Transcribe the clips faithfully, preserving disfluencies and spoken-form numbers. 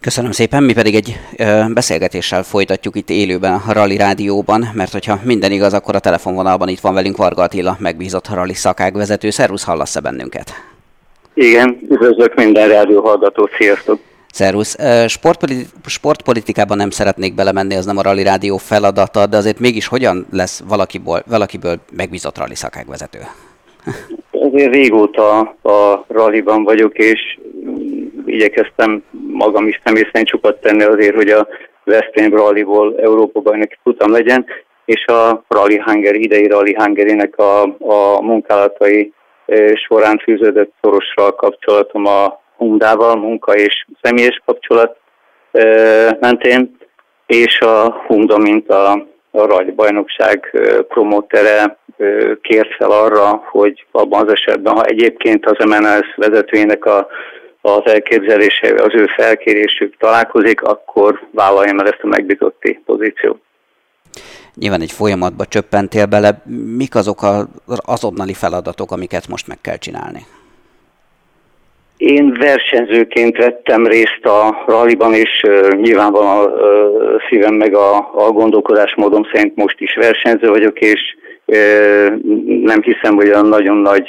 Köszönöm szépen, mi pedig egy ö, beszélgetéssel folytatjuk itt élőben a Rally Rádióban, mert hogyha minden igaz, akkor a telefonvonalban itt van velünk Varga Attila, megbízott rally szakágvezető. Szervusz, hallasz-e bennünket? Igen, üdvözlök minden rádióhallgatót, sziasztok! Szervusz. Sportpoliti- sportpolitikában nem szeretnék belemenni, az nem a Rally Rádió feladata, de azért mégis hogyan lesz valakiből, valakiből megbízott rally szakágvezető? Azért régóta a rallyban vagyok, és igyekeztem magam is személy szerint sokat tenni azért, hogy a Veszprém Rallyból Európa-bajnoki futam legyen, és a Rally Hungary, idei Rally Hungary-nek a, a munkálatai során fűződött szorosra kapcsolatom a Humdával, munka és személyes kapcsolat mentén, és a Humda, mint a, a rally bajnokság promótere kért fel arra, hogy abban az esetben, ha egyébként az em en es vezetőjének a, az elképzeléseivel, az ő felkérésük találkozik, akkor vállaljam el ezt a megbízotti pozíciót. Nyilván egy folyamatba csöppentél bele. Mik azok az azonnali feladatok, amiket most meg kell csinálni? Én versenyzőként vettem részt a rallyban, és uh, nyilvánvalóan a szívem meg a, a gondolkodásmódom szerint most is versenyző vagyok, és uh, nem hiszem, hogy olyan nagyon nagy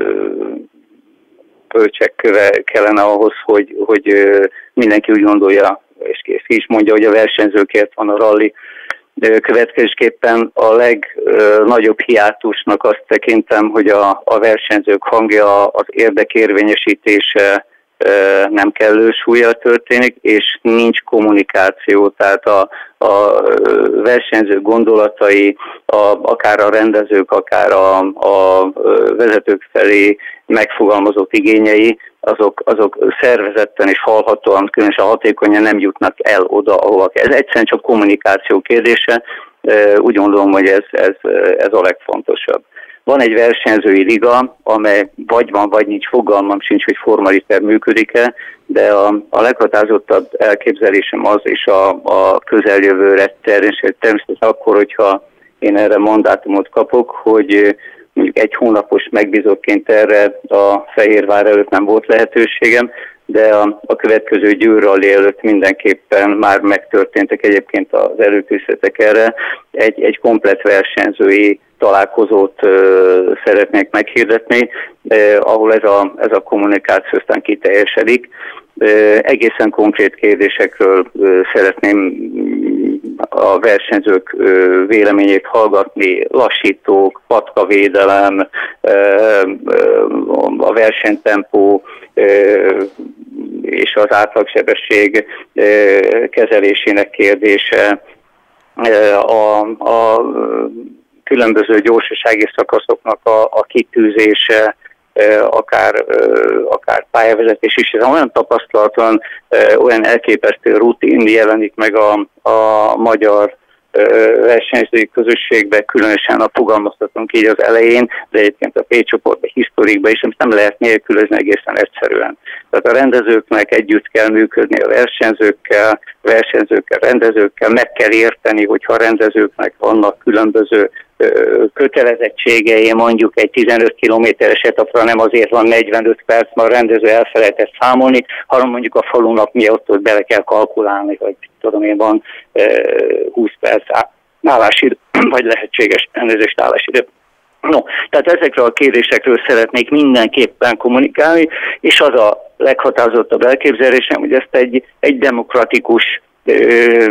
bölcsekköve uh, kellene ahhoz, hogy, hogy uh, mindenki úgy gondolja, és ki is mondja, hogy a versenyzőkért van a rally. Következésképpen a legnagyobb hiátusnak azt tekintem, hogy a, a versenyzők hangja, az érdekérvényesítése nem kellő súllyal történik, és nincs kommunikáció, tehát a, a versenyzők gondolatai, a, akár a rendezők, akár a, a vezetők felé megfogalmazott igényei, azok, azok szervezetten és hallhatóan, különösen hatékonyan nem jutnak el oda, ahova kell. Ez egyszerűen csak kommunikáció kérdése, úgy gondolom, hogy ez, ez, ez a legfontosabb. Van egy versenyzői liga, amely vagy van, vagy nincs, fogalmam sincs, hogy formaliter működik-e, de a, a leghatározottabb elképzelésem az, és a, a közeljövőre természetesen akkor, hogyha én erre mandátumot kapok, hogy mondjuk egy hónapos megbízottként erre a Fehérvár előtt nem volt lehetőségem, de a, a következő Győr Rally előtt mindenképpen már megtörténtek egyébként az előkészületek erre. Egy, egy komplett versenyzői találkozót uh, szeretnék meghirdetni, uh, ahol ez a, ez a kommunikáció aztán kiteljesedik. Uh, egészen konkrét kérdésekről uh, szeretném a versenyzők uh, véleményét hallgatni, lassítók, patkavédelem, uh, uh, a versenytempó uh, és az átlagsebesség uh, kezelésének kérdése, uh, a, a különböző gyorsasági szakaszoknak a, a kitűzése, akár, akár pályavezetés is. Ez olyan tapasztalaton, olyan elképesztő rutin jelenik meg a, a magyar versenyzői közösségbe, különösen a fogalmaztatunk így az elején, de egyébként a P-csoportban, historikban is, amit nem lehet nélkülözni egészen egyszerűen. Tehát a rendezőknek együtt kell működni a versenyzőkkel, versenyzőkkel, rendezőkkel, meg kell érteni, hogyha a rendezőknek vannak különböző kötelezettségei, mondjuk egy tizenöt kilométeres etapra nem azért van negyvenöt perc, mert a rendező elfelejtett számolni, hanem mondjuk a falunak miatt ott bele kell kalkulálni, hogy tudom én, van húsz perc állásidő, vagy lehetséges elnézést állásidő. No, tehát ezekről a kérdésekről szeretnék mindenképpen kommunikálni, és az a leghatározottabb elképzelésem, hogy ezt egy, egy demokratikus ö,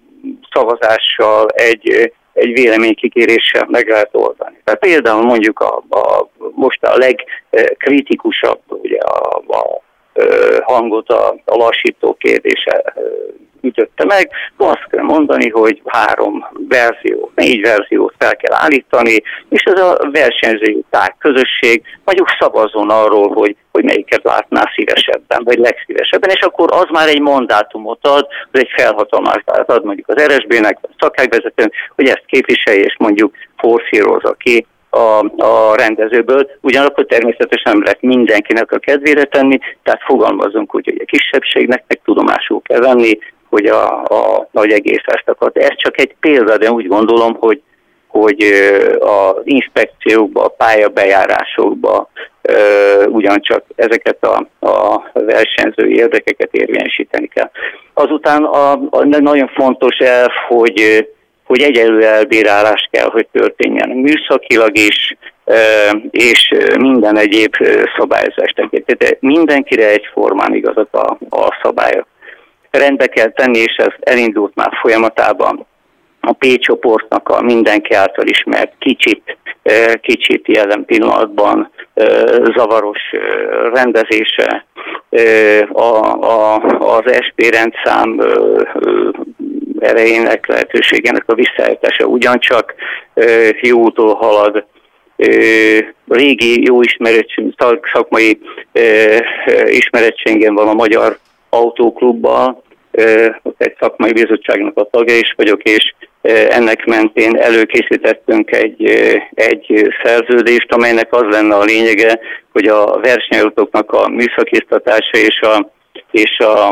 szavazással, egy egy véleménykikéréssel meg lehet oldani. Tehát például mondjuk a, a, most a legkritikusabb ugye a, a, a hangot a, a lassító kérdése ütötte meg, azt kell mondani, hogy három verzió, négy verziót fel kell állítani, és ez a versenyzői tágközösség mondjuk szavazzon arról, hogy, hogy melyiket látná szívesebben, vagy legszívesebben, és akkor az már egy mandátumot ad, az egy felhatalmazást ad mondjuk az er es bé-nek, a szakágvezetőnek, hogy ezt képviselje, és mondjuk forszírozza ki a, a rendezőből. Ugyanakkor természetesen nem lehet mindenkinek a kedvére tenni, tehát fogalmazunk úgy, hogy a kisebbségnek meg tudomásul kell venni, hogy a, a nagy egész ezt akar. Ez csak egy példa, de úgy gondolom, hogy, hogy az inspekciókba, a pályabejárásokba ugyancsak ezeket a, a versenyzői érdekeket érvényesíteni kell. Azután a, a nagyon fontos elv, hogy, hogy egyenlő elbírálás kell, hogy történjen műszakilag is, és minden egyéb szabályozás tekintetében. Mindenkire egyformán igazak a, a szabályok. Rendbe kell tenni, és ez elindult már folyamatában. A P-csoportnak a mindenki által ismert kicsit, kicsit jelen pillanatban zavaros rendezése, a, a, az es pé rendszám erejének, lehetőségének a visszaállítása ugyancsak jó úton halad. Régi jó ismeretség, szakmai ismerettségem van a Magyar Autóklubbal, ott egy szakmai bizottságnak a tagja is vagyok, és ennek mentén előkészítettünk egy, egy szerződést, amelynek az lenne a lényege, hogy a versenyautóknak a műszakiztatása és a, és a,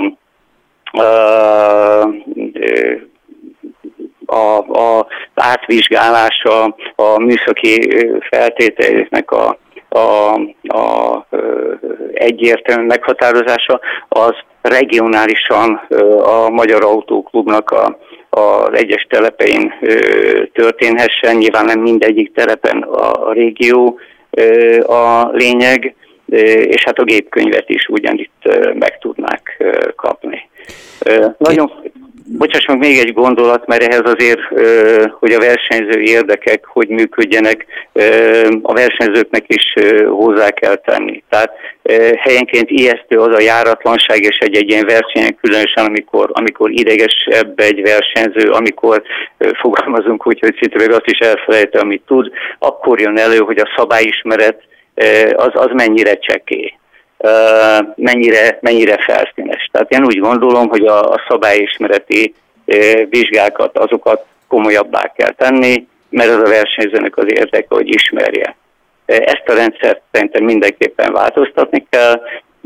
a A, a átvizsgálása, a műszaki feltételeknek a, a, a egyértelmű meghatározása, az regionálisan a Magyar Autóklubnak a, az egyes telepein történhessen. Nyilván nem mindegyik telepen a régió a lényeg, és hát a gépkönyvet is ugyanitt meg tudnák kapni. Nagyon Bocsáss meg, még egy gondolat, mert ehhez azért, hogy a versenyzői érdekek hogy működjenek, a versenyzőknek is hozzá kell tenni. Tehát helyenként ijesztő az a járatlanság, és egy-egy ilyen versenyen, különösen amikor, amikor idegesebb egy versenyző, amikor fogalmazunk úgy, hogy szinte meg azt is elfelejti, amit tud, akkor jön elő, hogy a szabályismeret az, az mennyire csekély. mennyire, mennyire felszínes. Tehát én úgy gondolom, hogy a, a szabályismereti vizsgákat, azokat komolyabbá kell tenni, mert az a versenyzőnek az érdeke, hogy ismerje. Ezt a rendszert szerintem mindenképpen változtatni kell.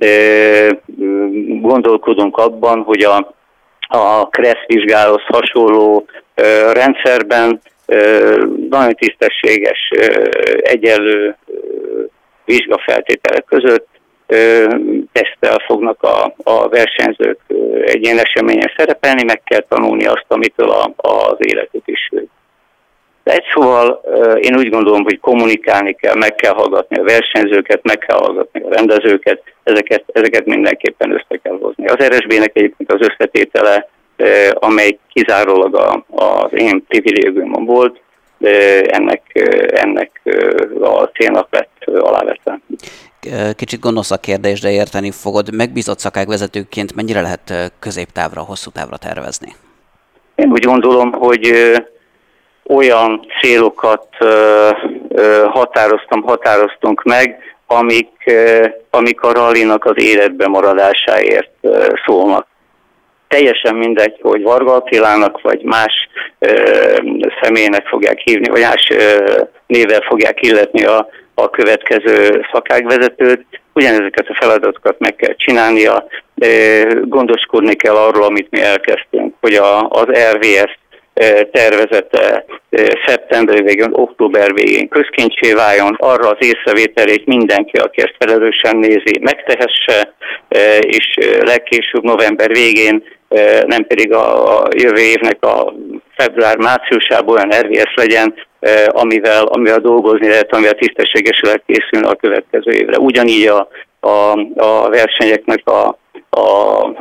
Gondolkodunk abban, hogy a, a Kressz vizsgához hasonló rendszerben nagyon tisztességes, egyenlő vizsgafeltételek között teszttel fognak a, a versenyzők egy ilyen eseményen szerepelni, meg kell tanulni azt, amitől a, az életük is függ. De egy szóval én úgy gondolom, hogy kommunikálni kell, meg kell hallgatni a versenyzőket, meg kell hallgatni a rendezőket, ezeket, ezeket mindenképpen össze kell hozni. Az er es bé-nek egyébként az összetétele, amely kizárólag a, az én privilégiumom volt, ennek, ennek a célnak lett alávetve. Kicsit gonosz a kérdés, de érteni fogod. Megbízott szakágvezetőként mennyire lehet középtávra, hosszú távra tervezni? Én úgy gondolom, hogy olyan célokat határoztam, határoztunk meg, amik, amik a rallinak az életbe maradásáért szólnak. Teljesen mindegy, hogy Varga Attilának vagy más személynek fogják hívni, vagy más névvel fogják illetni a a következő szakágvezetőt, ugyanezeket a feladatokat meg kell csinálnia, gondoskodni kell arról, amit mi elkezdtünk, hogy a, az er vé es tervezete szeptember végén, október végén közkincsé váljon, arra az észrevételét mindenki, aki ezt felelősen nézi, megtehesse, és legkésőbb november végén, nem pedig a jövő évnek a február-márciusában olyan er vé es legyen, amivel, amivel dolgozni lehet, amivel tisztességesen lehet készülni a következő évre. Ugyanígy a, a, a versenyeknek a, a, a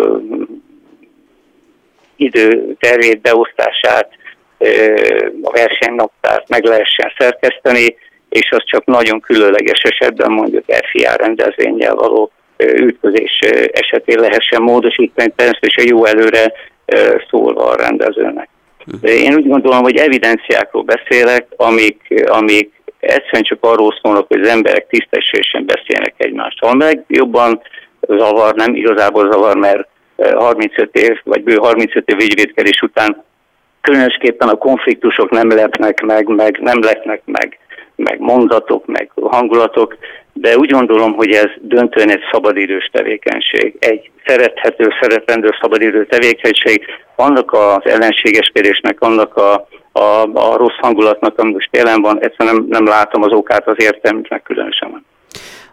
időtervét, beosztását, a versenynaptárt meg lehessen szerkeszteni, és az csak nagyon különleges esetben, mondjuk ef i á rendezvénnyel való ütközés esetén lehessen módosítani, természetesen jó előre szólva a rendezőnek. Én úgy gondolom, hogy evidenciákról beszélek, amik, amik egyszerűen csak arról szólnak, hogy az emberek tisztességesen beszélnek egymással. Meg jobban zavar, nem igazából zavar, mert harmincöt év, vagy bő harmincöt év ügyvédkedés után különösképpen a konfliktusok nem lepnek meg, meg nem lepnek meg, meg mondatok, meg hangulatok, de úgy gondolom, hogy ez döntően egy szabadidős tevékenység. Egy szerethető, szeretendő szabadidő tevékenység, annak az ellenségeskedésnek, annak a, a, a rossz hangulatnak, ami most jelen van, egyszerűen nem, nem látom az okát, az értelmüknek különösen.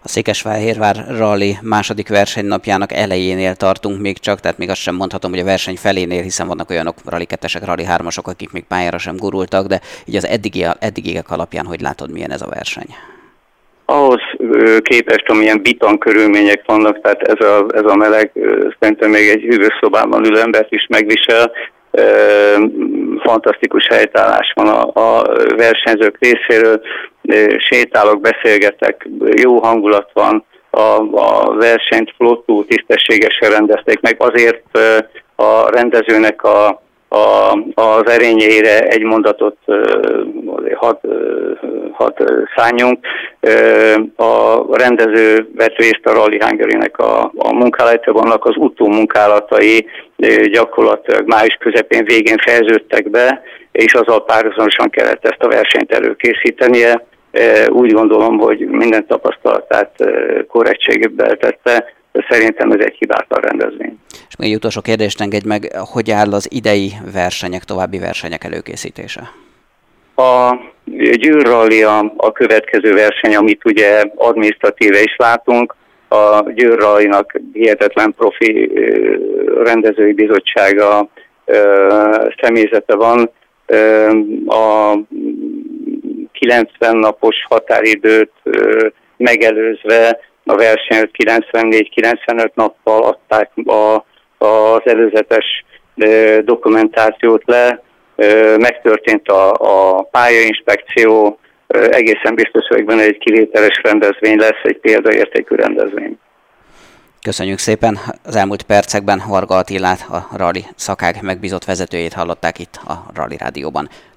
A Székesfehérvár Rally második versenynapjának elejénél tartunk még csak, tehát még azt sem mondhatom, hogy a verseny felénél, hiszen vannak olyanok Rally kettesek, Rally hármasok, akik még pályára sem gurultak, de így az eddigi, eddigiek alapján hogy látod, milyen ez a verseny? Ahhoz képest, amilyen bitan körülmények vannak, tehát ez a, ez a meleg szerintem még egy hűvös szobában ülő embert is megvisel. Fantasztikus helytállás van a, a versenyzők részéről, sétálok, beszélgetek, jó hangulat van, a, a versenyt flottul, tisztességesen rendezték meg, azért a rendezőnek a, a, az erényeire egy mondatot hadd had szálljunk. A rendező vett részt a Rally Hungary-nek a, a munkálatában, annak az utómunkálatai gyakorlatilag május közepén végén fejeződtek be, és azzal párhuzamosan kellett ezt a versenyt előkészítenie. Úgy gondolom, hogy minden tapasztalatát korrektséggel tette, de szerintem ez egy hibátlan rendezvény. És még egy utolsó kérdést engedj meg, hogy áll az idei versenyek, további versenyek előkészítése? A Győr Rally a, a következő verseny, amit ugye adminisztratíve is látunk. A Győr Rally-nak hihetetlen profi rendezői bizottsága, személyzete van. A kilencven napos határidőt megelőzve a versenyt kilencvennégy-kilencvenöt nappal adták a, az előzetes dokumentációt le. Megtörtént a, a pályainspekció, egészen biztos vagyok benne, egy kivételes rendezvény lesz, egy példaértékű rendezvény. Köszönjük szépen! Az elmúlt percekben Varga Attilát, a Rally szakág megbízott vezetőjét hallották itt a Rally Rádióban.